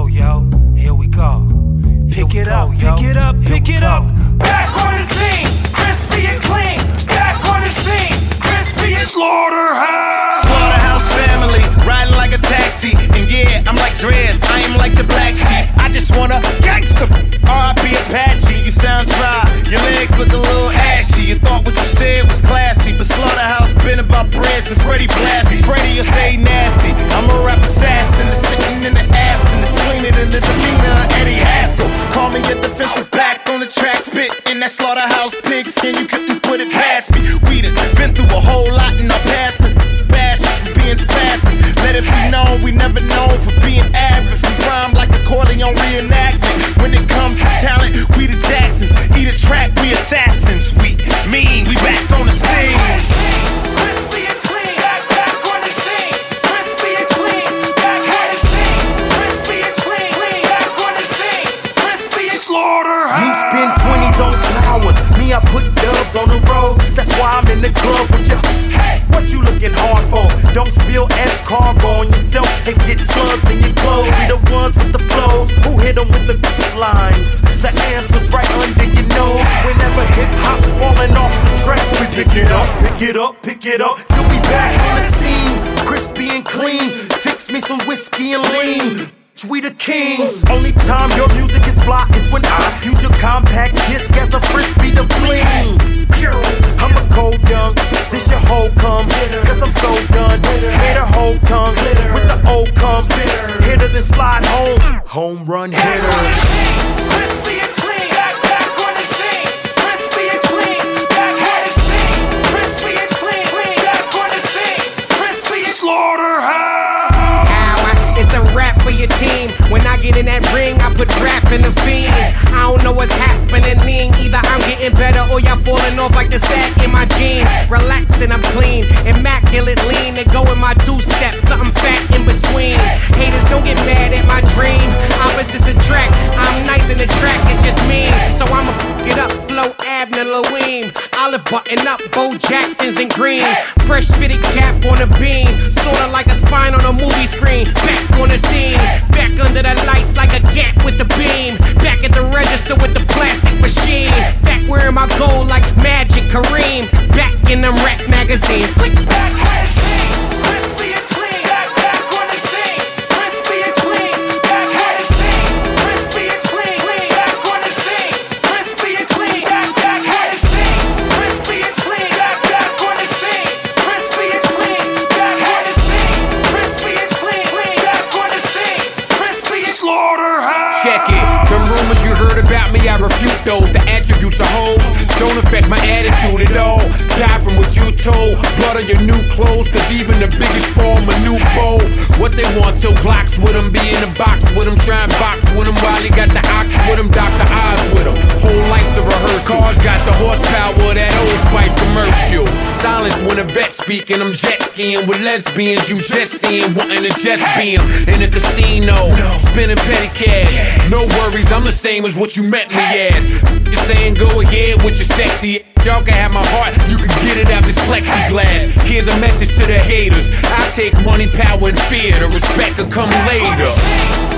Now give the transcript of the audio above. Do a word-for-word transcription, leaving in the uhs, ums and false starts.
go, yo. Here we go. Pick it up, pick it up, pick it up. Back on the scene, crispy and clean. Back on the scene, crispy and Slaughterhouse. Slaughterhouse family, riding like a taxi. And yeah, I'm like Drez, I am like the black sheep. I just wanna gangsta R I P Apache. You sound dry, your legs look a little ashy. You thought what you said was classy, but Slaughterhouse been about bread since Freddie Blassie. Freddie will say nasty, I'm a rap assassin. That's sitting in the ass and it's cleaner than the demeanor of Eddie Haskell. Call me a defensive back on the track, spit in that Slaughterhouse pigskin. You couldn't put it past me. We done been through a whole lot in our past, cause bash for being spasses. Let it be known we never known for being average. We rhyme like a Corleone reenactment. When it comes to talent, we the Jacksons. Eat a track, we assassins. We mean, we back on the scene. Crispy and clean, back, back on the scene. Crispy and clean, back on the scene. Crispy and clean, clean, back on the scene. Crispy and Slaughterhouse. You spend twenties on flowers, me I put dubs on the roads. That's why I'm in the club with ya. What you looking hard for? Don't spill S-cargo on yourself and get slugs in your clothes. We the ones with the flows, who hit them with the lines. The answer's right under your nose. Whenever hip-hop's falling off the track, we pick it up, pick it up, pick it up, till we back on the scene. Crispy and clean, fix me some whiskey and lean. We the kings. Only time your music is fly is when I use your compact disc as a frisbee to fling. I'm a cold young, this your whole come. Cause I'm so done. Made a whole tongue with the old cum. Hitter then slide home. Home run hitter. Crispy and clean, back, back on the scene. Crispy and clean, back on the scene. Crispy and clean, clean, back on the scene. Crispy and Slaughterhouse. It's a rap for your team. When I get in that ring, I put rap in the fiend. I don't know what's happening. Either I'm getting better or y'all falling off like the sack in my jeans. Relaxing, I'm clean, immaculate lean. They go in my two steps, something fat in between. Haters don't get mad at my dream. Opposites attract. I'm nice in the track, it's just mean. So I'ma f it up, flow Abner Louim. Olive button up, Bo Jackson's in green. Fresh fitted cap on a beam, sorta like a spine on a movie screen. Back on the scene, back under the lights like a gat with the beam. Back at the register with the plastic machine. Back wearing my gold like Magic Kareem. Back in them rap magazines. Click. Back on the scene, crispy and clean. Back, back on the scene, crispy and clean. Back on the scene, crispy and clean. Clean, back on the scene, crispy and clean. Back, back on the scene, crispy and clean. Back, back on the scene, crispy and clean. Back on the scene, crispy and clean. Clean, back on the scene, crispy and Slaughterhouse. Check it. Them rumors you heard about me, I refute those. The attributes of hoes don't affect my attitude at all. Die from what you told. Blood on your new clothes, cause even the biggest form a new bowl. What they want till Glocks with them, be in the box with them, try and box with them while he got the ox with him, Doctor Oz with him. Whole life's a rehearsal. Cars got the horsepower of that Old Spice commercial. Silence when a vet speaking, I'm jet skiing with lesbians. You just seeing, wanting to just beam in a casino, spinning petty cash. No worries, I'm the same as what you met me as. You're saying go ahead with your sexy. Y'all can have my heart, you can get it out this plexiglass. Here's a message to the haters. I take money, power, and fear. The respect will come later.